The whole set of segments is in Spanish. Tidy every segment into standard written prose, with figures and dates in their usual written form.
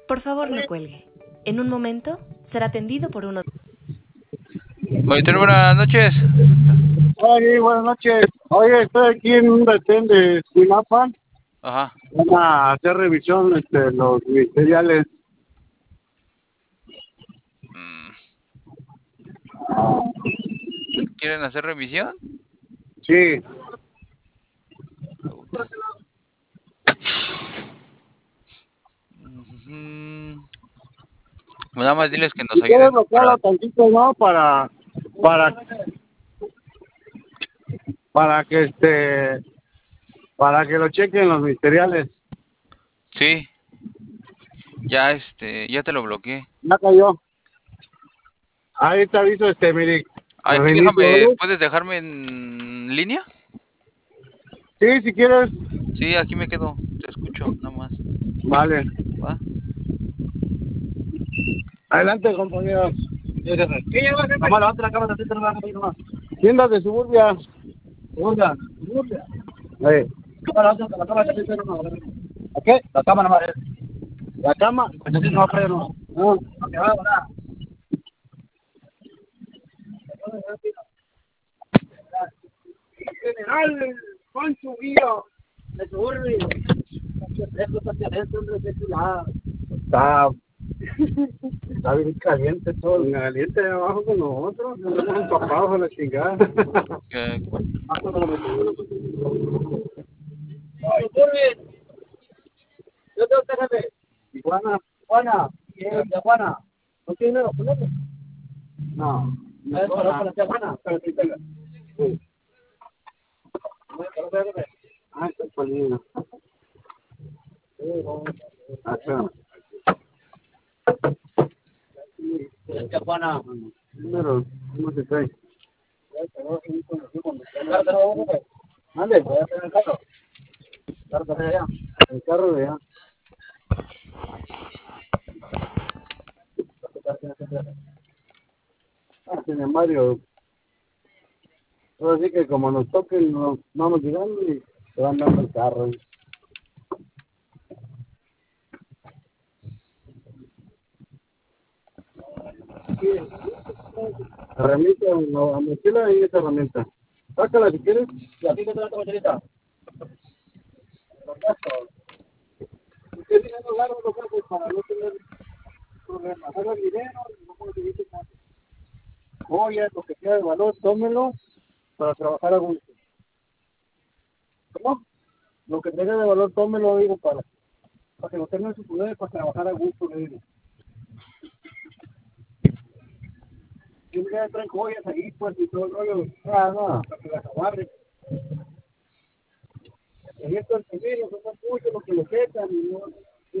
Por favor, no cuelgue. En un momento será atendido por uno. Monitor, buenas noches. Oye, buenas noches. Oye, estoy aquí en un retén de Sinapan. Ajá. Van a hacer revisión los ministeriales. ¿Quieren hacer revisión? Sí. Nada más diles que nos Si ayuden quieres bloquearlo para... tantito, ¿no? Para que para que lo chequen los ministeriales. Sí. Ya ya te lo bloqueé. Ya cayó. Ahí te aviso, Mirik. Aquí Reinicio, déjame, ¿vale? ¿puedes dejarme en línea? Sí, si quieres. Sí, aquí me quedo, te escucho, nada más. Vale. ¿Va? Adelante, compañeros. Vamos, levante la cámara, tiendas de Suburbia. Suburbia. Ahí. La cámara, ¿qué? La cámara, madre. La cama. No, pero no. General Pancho Villa de Suburbia. Está bien caliente todo. Caliente de abajo con nosotros. Nos hemos empapado a la chingada. Yo tengo que jefe. Tijuana. Tijuana. ¿No tiene dinero? No. No es para la Tijuana. Pero sí tenga. Sí. Ah, está poniendo. Acá. Tijuana. Número, ¿cómo se trae? Mande, voy a hacer el carro. El carro de allá. Tiene Mario. Ahora sí que como nos toquen, nos vamos llegando y se van dando el carro. Herramienta, no, mochila ahí esa herramienta. Sácala si quieres. ¿Y a ti qué te da tu mochilita? Los gastos. Usted tiene los largos los gastos para no tener problemas. Haga el dinero y no puedo seguir más. Oye, lo que sea de valor, tómelo para trabajar a gusto. ¿Cómo? Lo que tenga de valor, tómelo, digo, para que lo tenga en su poder, para trabajar a gusto, le digo. Si un día traen joyas ahí, pues, y todo el rollo, no, para que las agarren. Y esto es primero, son muchos los que lo secan y no.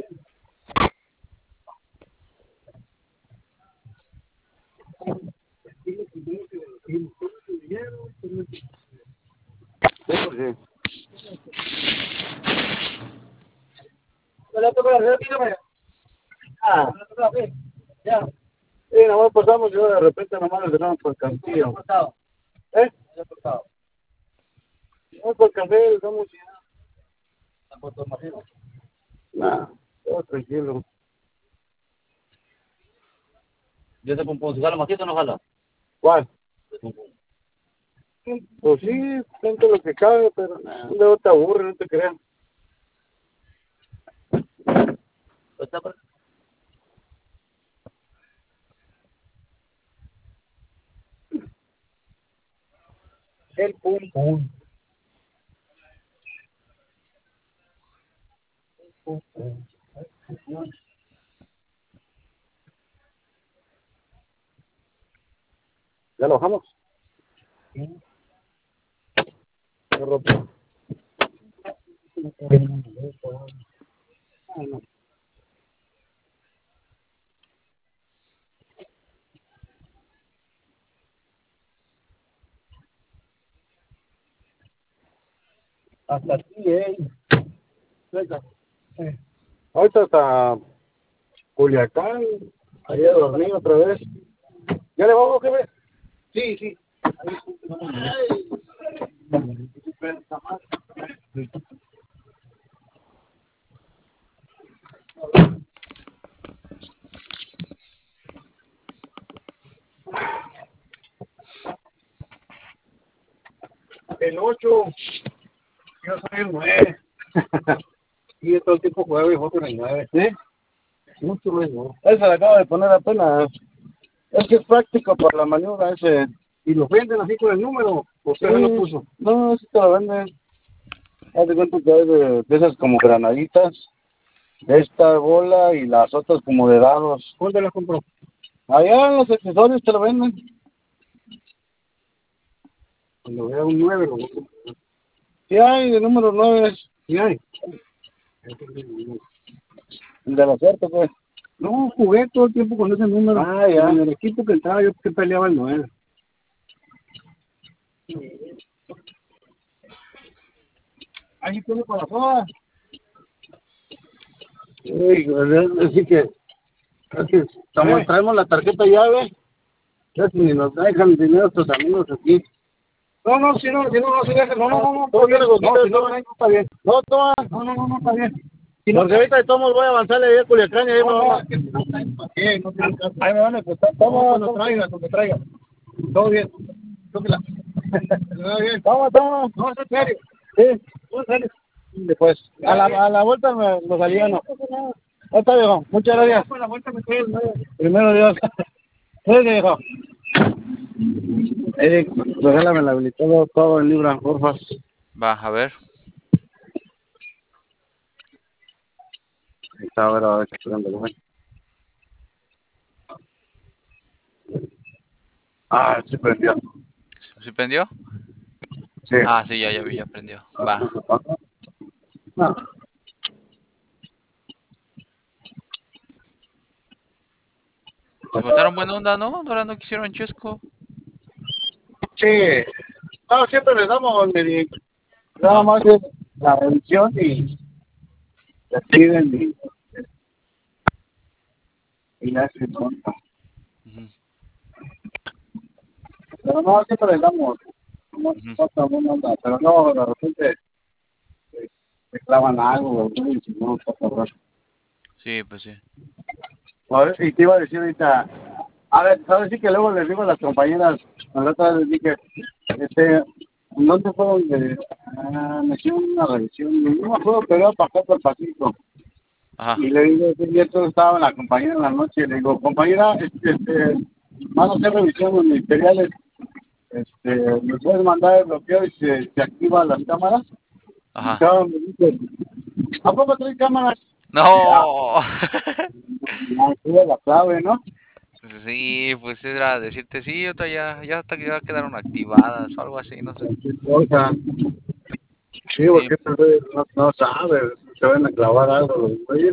Ya. Sí, nomás pasamos y de repente nomás nos dejamos por el cantillo. ¿Eh? No, por el café, estamos ya. Nah, todo tranquilo. ¿Yo te pongo si jala matito o no jala? ¿Cuál? Pues sí, siento lo que cabe, pero luego te aburre, no te creas. El pum pum. ¿Ya lo bajamos? Sí. Hasta aquí, Venga. Ahorita hasta Culiacán, allá a dormir otra vez. ¿Ya le vamos, jefe? Sí, sí. el 8. Yo soy el 9. Y todo el tiempo juego y juego con el 9. ¿Sí? Mucho mismo. Esa la acabo de poner apenas. Es que es práctico para la maniobra ese. ¿Y lo venden así con el número? ¿O usted lo puso? No, sí te lo venden. Haz de cuenta que hay de esas como granaditas. Esta bola y las otras como de dados. ¿Dónde las compró? Allá en los accesorios te lo venden. Cuando vea un 9 lo voy a comprar. Sí hay, de número 9. Sí hay. El de la suerte, pues. No, jugué todo el tiempo con ese número. Ah, ya. En el equipo que entraba yo que peleaba el 9. Ahí tiene para todas. Así que traemos la tarjeta llave. Ya si ni nos dejan dinero estos amigos aquí. No, si no, no se dejan. No, está bien. No, está bien. No, toma. No, está bien. Porque ahorita de todos voy a avanzarle ahí a Culiacán y ahí ahí me van a costar. Toma, cuando traiga. Todo bien. Tóquela. Toma. No, es en serio. Sí, en serio. Después, a la vuelta los aliviano. Ya está, viejo. Muchas gracias. Primero Dios. Sí, viejo. Eric, regálame la habilitado todo en libra, porfa. Va, a ver. Ahí está, a ver qué esperando, güey. Ah, sí prendió. ¿Sí prendió? Sí. Ah, sí, ya vi, ya prendió. Va. No. Se botaron buena onda, ¿no? Ahora no quisieron chesco. Sí. No, siempre les damos, nada más es la revisión y la piden y la hacen tonta. Pero no, siempre les damos. No pasa buena onda, pero no, de repente se clavan algo, y si no, está cabrón. Sí, pues sí. A ver, y te iba a decir ahorita, a ver, ¿sabes? Sí que luego les digo a las compañeras, a la otra vez les dije, no te puedo, me hicieron una revisión, no me acuerdo, pero era para acá por el pasillo. Ajá. Y le digo, yo estaba en la compañera en la noche, y le digo, compañera, van a hacer revisiones ministeriales, ¿me puedes mandar el bloqueo y se activan las cámaras? Ajá. Y cada me dice, ¿a poco trae cámaras? ¡No! No, tuve la clave, ¿no? Pues sí, pues era decirte, sí, otra ya quedaron activadas o algo así, no sé. O sea, sí, porque no sabes, se van a clavar algo los güeyes.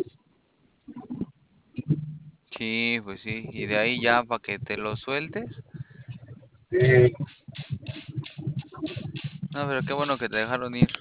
Sí, pues sí. Y de ahí ya para que te lo sueltes. Sí, No, pero qué bueno que te dejaron ir.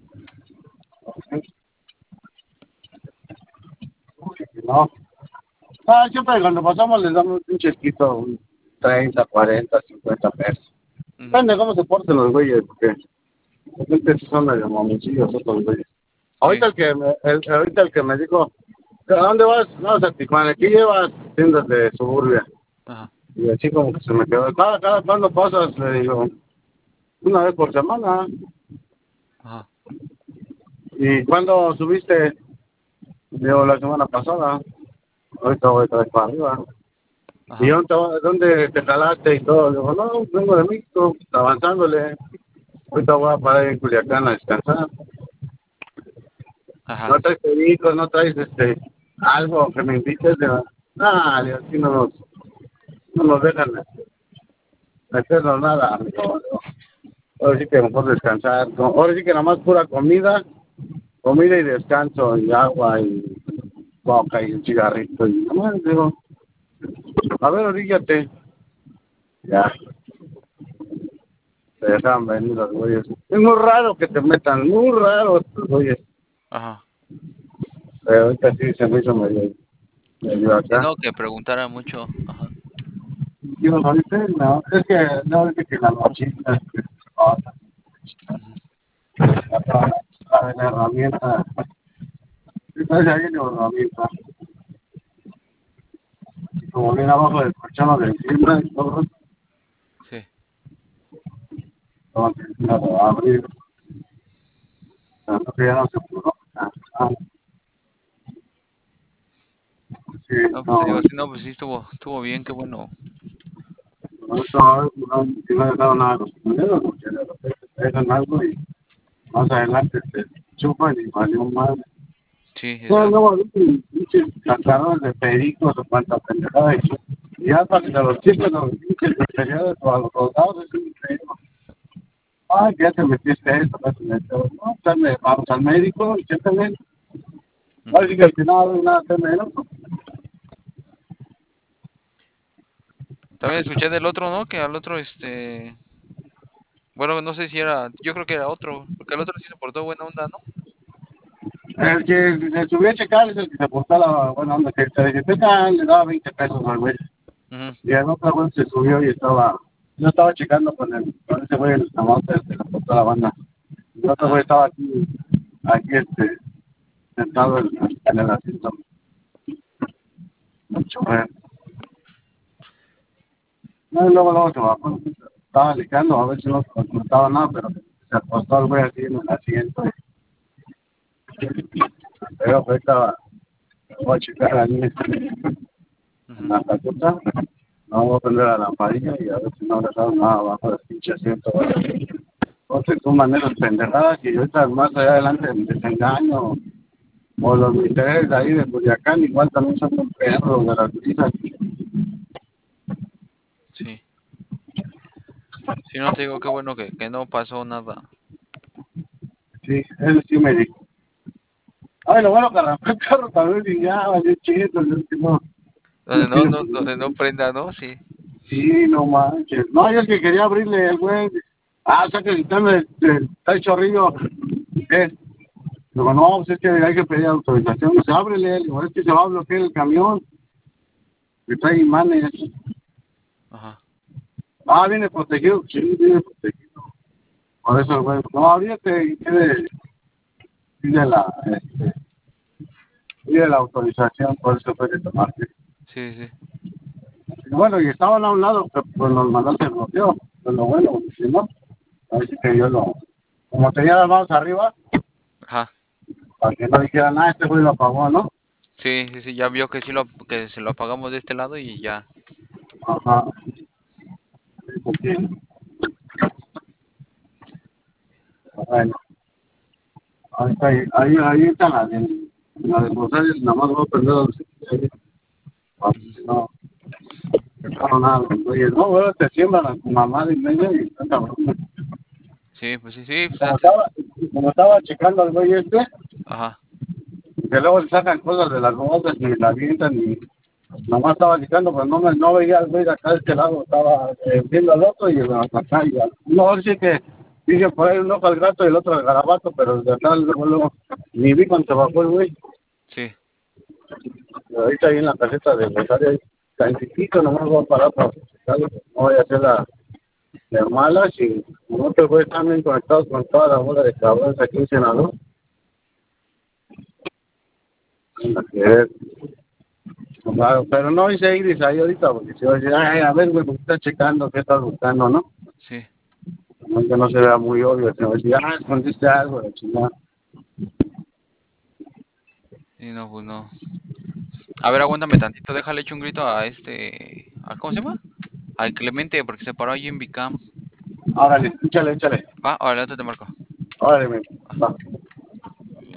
no. Ah, siempre cuando pasamos les damos un chesquito, un 30, 40, 50 pesos. Depende de cómo se porten los güeyes, porque estos son medio mamoncillos estos güeyes. Ahorita ahorita el que me dijo, ¿a dónde vas? No, a Tijuana, aquí llevas tiendas de suburbia. Ajá. Y así como que se me quedó, cada cuándo pasas, le digo, una vez por semana. Ajá. ¿Y cuándo subiste? Digo, la semana pasada. Ahorita voy a traer para arriba. Ajá. ¿Y dónde te jalaste y todo? Le digo, no, vengo de México, avanzándole. Ahorita voy a parar en Culiacán a descansar. Ajá. No traes perico, no traes algo que me invites. Así no nos dejan meternos nada. No. Ahora sí que mejor descansar. Ahora sí que nada más pura comida y descanso, y agua, y coca, y un cigarrito. Y nada más digo, a ver, oríllate. Ya, te dejan venir los güeyes. Es muy raro que te metan, muy raro estos güeyes. Ajá. Pero ahorita sí se me hizo medio Sí, acá. no, que preguntara mucho. Ajá. Digo, ahorita no, es que no, es que la mochila, la herramienta, entonces ahí viene la herramienta, como viene abajo del colchón de encima y todo, Sí. entonces No lo va a abrir. Tanto que ya no se pudo. Sí, No, pues te no, digo, sí, no, pues sí estuvo bien, qué bueno. no estaba, no, si no he dado nada a los primeros, porque de repente te dejan algo y más adelante te chupan y valió mal. Sí, No, exacto. no, pinches cantadores de pericos o cuanta pendejada y ya para que te los chicos, los pinches periodos o a los soldados, es increíble. Ay, que ya te metiste esto, ya te metiste. No, pues, vamos al médico y chécame. Ujú. Así que al final nada te menos. También escuché del otro, ¿no? Que al otro, bueno, no sé si era, yo creo que era otro, porque el otro sí se portó buena onda, ¿no? El que se subió a checar es el que se portó la buena onda, que te dice, le daba 20 pesos al güey. Ujú. Y el otro güey se subió y yo estaba checando con ese güey en el tamote, se le portó la banda. El otro güey Ajá. estaba aquí, sentado en el asiento. Mucho, güey. No, y luego se bajó, estaba licando a ver si no contaba nada, pero se acostó el güey así en el asiento. Pero pues voy a checar ahí en Ujú. la cajuta. No voy a prender la lamparilla y a ver si no le dado nada abajo del pinche asiento. O se toman esas pendejadas y ahorita más allá adelante el desengaño o los militares de ahí de Culiacán igual también son un perro de las brisas. Sí. Sí, no te digo, qué bueno que no pasó nada. Sí, él sí me dijo. Ay, lo bueno que arrancó el carro también y ya, valió chido, es que no tiene Donde no prenda, ¿no? Sí. sí, no manches. No, yo es que quería abrirle el güey. Ah, o sea que si está el chorrillo. ¿Qué? Digo, no, pues es que hay que pedir autorización. Pues ábrele. Digo, es que se va a bloquear el camión. Que trae imanes. Ajá. Ah, viene protegido. Sí, viene protegido. Por eso el güey, no, ábrete y pide pide la autorización. Por eso fue que tomaste. Sí, sí. Y bueno, y estaban a un lado, pero pues nos mandaste el bloqueo. Pues lo bueno, porque si no, así que como tenía las manos arriba, Ajá. para que no dijeran, este güey lo apagó, ¿no? Sí, sí, sí, ya vio que que se lo apagamos de este lado y ya. Ajá. Porque, bueno, ahí está la de Rosales, nada más voy a prender los porque no, no, nada, oye, no, bueno, te siembran a tu mamá de medio y está cabrón. Sí, pues sí, sí, pues Como antes. estaba, como estaba checando al güey Ajá. que luego le sacan cosas de las bolsas y la avientan y nomás estaba checando, pero no veía al güey de acá de este lado, estaba viendo al otro y acá y no, sí que dije por ahí un ojo al gato y el otro al garabato, pero de acá luego ni vi cuando se bajó el güey. Sí. Ahorita ahí en la tarjeta de Rosario hay tantitito, nomás voy a parar para checarlo, no voy a hacer la de malas y otros güeyes están bien conectados con toda la bola de cabrones aquí en Senador. Que claro, pero no hice Iris ahí ahorita, porque si va a decir, ay, a ver, güey, ¿por qué estás checando? ¿Qué estás buscando, no? Sí. No, que no se vea muy obvio, si va a decir, escondiste algo, la chingada. Sí, no, pues no. A ver, aguántame tantito, déjale echo un grito a ¿cómo se llama? Al Clemente, porque se paró ahí en Bicam. Órale, échale, Va, ahora te marco. órale, va.